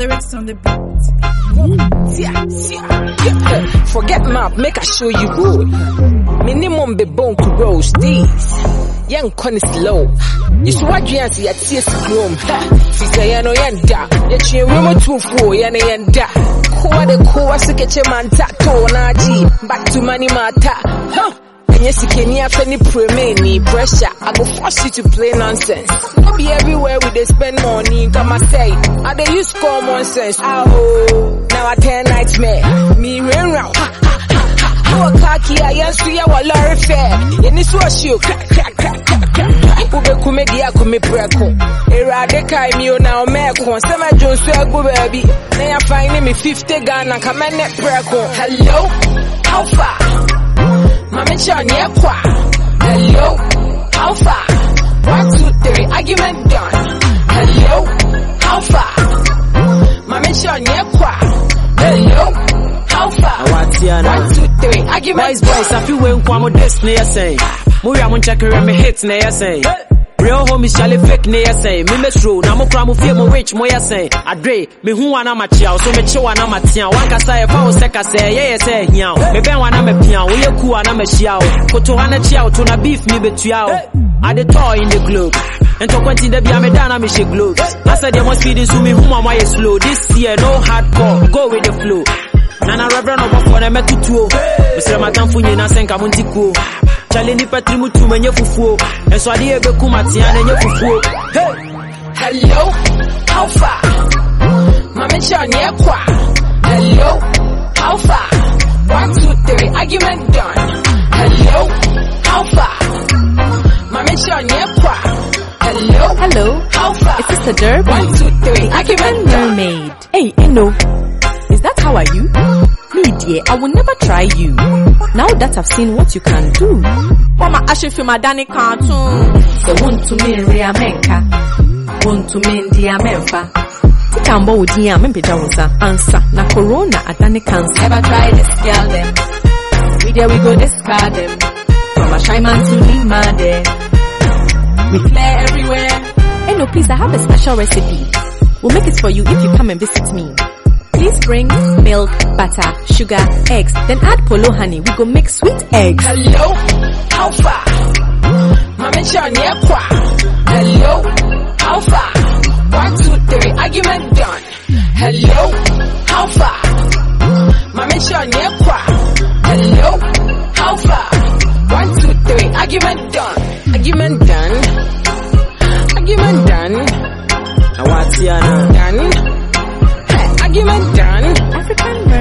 lyrics on the beat. Forget map, make I show you road. Minimum be bone to roast these. Young con is low. You see what you see at CS room. She say, I know yanda. Yet you room 2-4, yana yanda. Koa de koa sikeche manta to naji. Back to money mata. Yes, you can hear any pre pressure. I go force you to play nonsense. Don't be everywhere we they spend money. Come and say, I they use common sense. Oh, now I turn nightmare. Me rain round. Oh, khaki, I answer you a lorry fair. In this was you. Crack. Ube kumedia kume breko. Era de kai mi o na o meko. Sema Jones so go baby. Now you find me 50 Ghana. Come and net breko. Hello, how far? Mama Chan, yeah, kwa. Hello, how far? 1, 2, 3, argument done. Hello, how far? Mama Chan, yeah, kwa. Hello, how far? 1, 2, 3, argument done. Boys, I feel when Kwamo Disney say. Muya mun check me hits na say. Real homies shall fake na say. Me metro na mo kra mo fie mo rich mo ya say. Adre me hu wana ma chia so me che wana ma tia. Wan ka say fa o se ka say ye say hia. Me ben wana me pia wo ye ku wana ma hia o. Koto wana chia o to na beef me betua o. I the toy in the globe. And to quentin the bia me dana me she globe. I said there must be this me hu mama ye slow. This year no hardcore, go with the flow. Nana reverend over for them metutuo. Mr. Matamfu nyina senka muntikuo. Chale ni patri mutu menye fufuo. Enso adi ebe kumatia nenye fufuo. Hey! Hello, how far? Mama Chan ye kwa. Hello, how far? 1, 2, 3, argument done. Hello, how far? Mama Chan ye kwa. Hello, how far? Is this a derby? 1, 2, 3, argument done. Mermaid. Hey, Eno. Is that how are you? Me dear, I will never try you. Now that I've seen what you can do. Mama, I should feel my Danny cartoon. So want to me Riamenka. Want to me Diamenfa. Tikambo udia mempeja wosa. Answer. Na corona adani cancer. Never try this, girl them. We there we go discard them. From a shy man to Lima there. We flare everywhere. Hey no, please, I have a special recipe. We'll make it for you if you come and visit me. Please bring milk, butter, sugar, eggs, then add polo honey. We go make sweet eggs. Hello, how far? Mama Chan, yeah, kwa. Hello, how far? 1, 2, 3, argument done. Hello, how far? Mama Chan, yeah, kwa. Hello, how far? 1, 2, 3, argument done. Argument done. Argument done. Awatiana. Done. Argument done. African